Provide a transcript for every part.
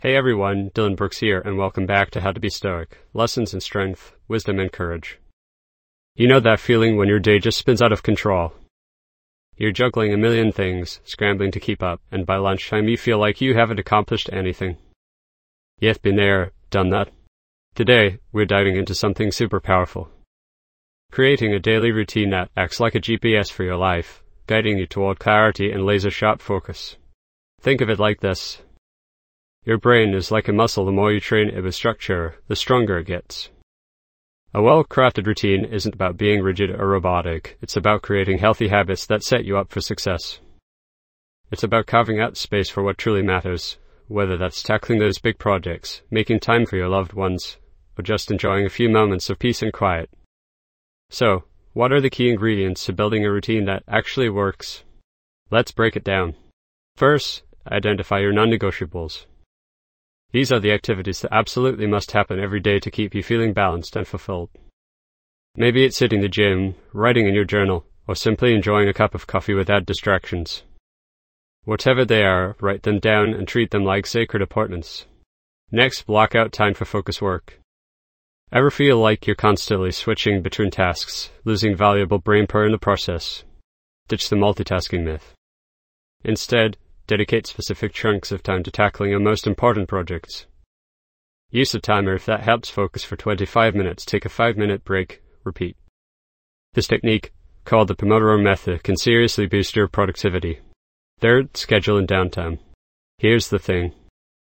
Hey everyone, Dylan Brooks here, and welcome back to How to Be Stoic, lessons in strength, wisdom, and courage. You know that feeling when your day just spins out of control? You're juggling a million things, scrambling to keep up, and by lunchtime you feel like you haven't accomplished anything. You've been there, done that. Today, we're diving into something super powerful. Creating a daily routine that acts like a GPS for your life, guiding you toward clarity and laser-sharp focus. Think of it like this. Your brain is like a muscle. The more you train it with structure, the stronger it gets. A well-crafted routine isn't about being rigid or robotic. It's about creating healthy habits that set you up for success. It's about carving out space for what truly matters, whether that's tackling those big projects, making time for your loved ones, or just enjoying a few moments of peace and quiet. So, what are the key ingredients to building a routine that actually works? Let's break it down. First, identify your non-negotiables. These are the activities that absolutely must happen every day to keep you feeling balanced and fulfilled. Maybe it's hitting the gym, writing in your journal, or simply enjoying a cup of coffee without distractions. Whatever they are, write them down and treat them like sacred appointments. Next, block out time for focus work. Ever feel like you're constantly switching between tasks, losing valuable brain power in the process? Ditch the multitasking myth. Instead, dedicate specific chunks of time to tackling your most important projects. Use a timer if that helps. Focus for 25 minutes, take a 5-minute break, repeat. This technique, called the Pomodoro Method, can seriously boost your productivity. Third, schedule in downtime. Here's the thing.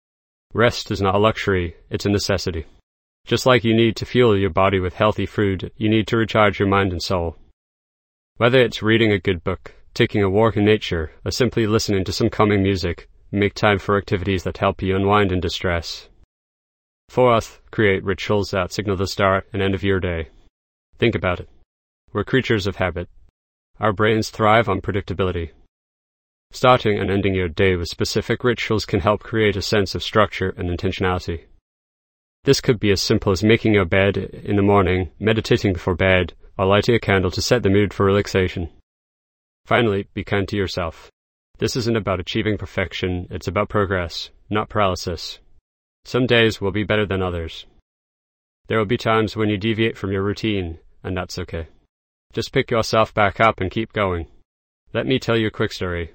Rest is not a luxury, it's a necessity. Just like you need to fuel your body with healthy food, you need to recharge your mind and soul. Whether it's reading a good book, taking a walk in nature, or simply listening to some calming music, make time for activities that help you unwind and distress. Fourth, create rituals that signal the start and end of your day. Think about it. We're creatures of habit. Our brains thrive on predictability. Starting and ending your day with specific rituals can help create a sense of structure and intentionality. This could be as simple as making your bed in the morning, meditating before bed, or lighting a candle to set the mood for relaxation. Finally, be kind to yourself. This isn't about achieving perfection, it's about progress, not paralysis. Some days will be better than others. There will be times when you deviate from your routine, and that's okay. Just pick yourself back up and keep going. Let me tell you a quick story.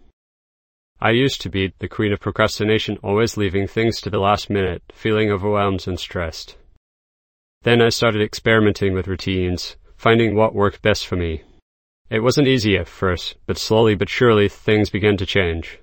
I used to be the queen of procrastination, always leaving things to the last minute, feeling overwhelmed and stressed. Then I started experimenting with routines, finding what worked best for me. It wasn't easy at first, but slowly but surely things began to change.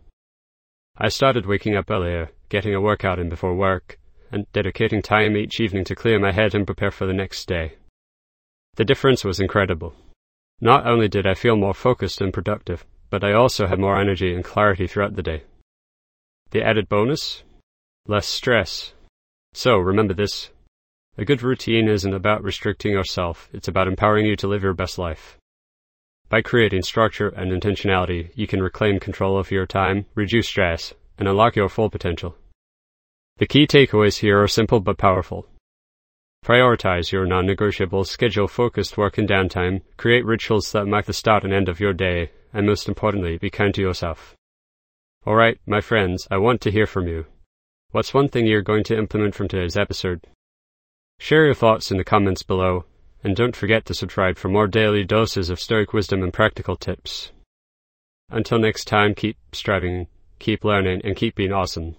I started waking up earlier, getting a workout in before work, and dedicating time each evening to clear my head and prepare for the next day. The difference was incredible. Not only did I feel more focused and productive, but I also had more energy and clarity throughout the day. The added bonus? Less stress. So remember this. A good routine isn't about restricting yourself, it's about empowering you to live your best life. By creating structure and intentionality, you can reclaim control of your time, reduce stress, and unlock your full potential. The key takeaways here are simple but powerful. Prioritize your non-negotiables, schedule focused work and downtime, create rituals that mark the start and end of your day, and most importantly, be kind to yourself. Alright, my friends, I want to hear from you. What's one thing you're going to implement from today's episode? Share your thoughts in the comments below. And don't forget to subscribe for more daily doses of Stoic wisdom and practical tips. Until next time, keep striving, keep learning, and keep being awesome.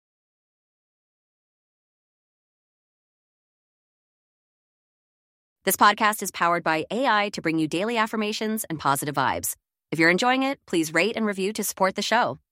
This podcast is powered by AI to bring you daily affirmations and positive vibes. If you're enjoying it, please rate and review to support the show.